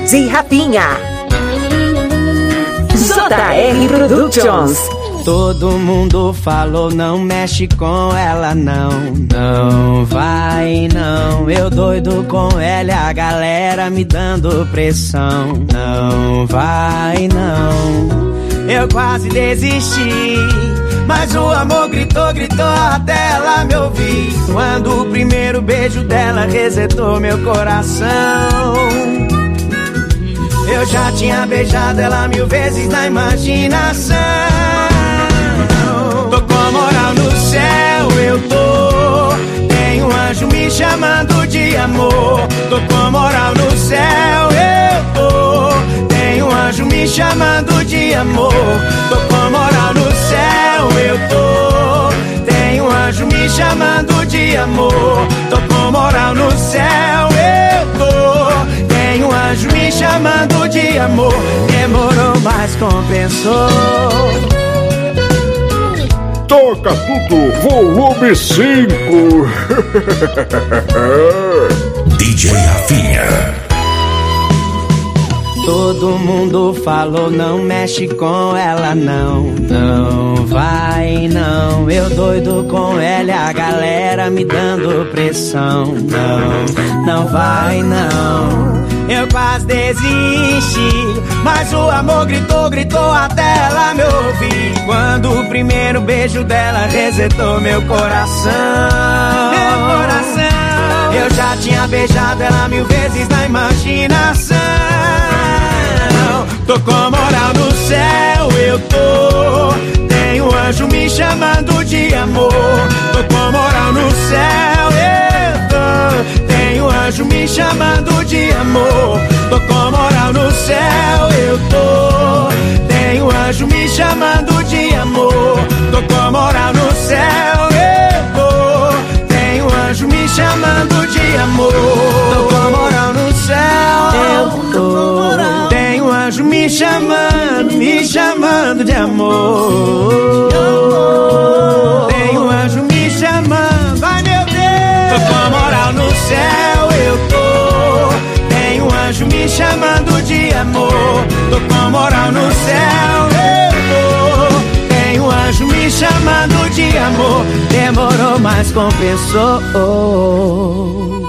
DJ Rafinha, JR Productions. Todo mundo falou, não mexe com ela não. Não vai não, eu doido com ela, a galera me dando pressão. Não vai não, eu quase desisti, mas o amor gritou, gritou até ela me ouvir. Quando o primeiro beijo dela resetou meu coração. Eu já tinha beijado ela 1000 vezes na imaginação. Tô com a moral no céu, eu tô. Tem um anjo me chamando de amor. Tô com a moral no céu, eu tô. Tem um anjo me chamando de amor. Tô com a moral no céu, eu tô. Tem um anjo me chamando de amor. Tô com a moral no céu, eu tô. Tem um anjo me chamando de amor. Demorou, mas compensou. Toca tudo, volume 5. DJ Rafinha. Todo mundo falou, não mexe com ela não. Não vai não, eu doido com ela, a galera me dando pressão. Não, não vai não, eu quase desisti, mas o amor gritou, gritou até ela me ouvir. Quando o primeiro beijo dela resetou meu coração. Meu coração, eu já tinha beijado ela 1000 vezes na imaginação. Tô com a moral no céu, eu tô. Tem um anjo me chamando de amor. Tô com a moral no céu, eu tô. Tem um anjo me chamando de amor. Tô com a moral no céu, eu tô. Tem um anjo me chamando de amor. Tô com a moral no céu, eu tô. Tem um anjo me chamando de amor. Tô com a moral no céu, eu tô. Tem um anjo me chamando de amor. Tem um anjo me chamando, ai meu Deus. Tô com a moral no céu, eu tô. Tem um anjo me chamando de amor. Tô com a moral no céu, eu tô. Tem um anjo me chamando de amor. Demorou, mas compensou.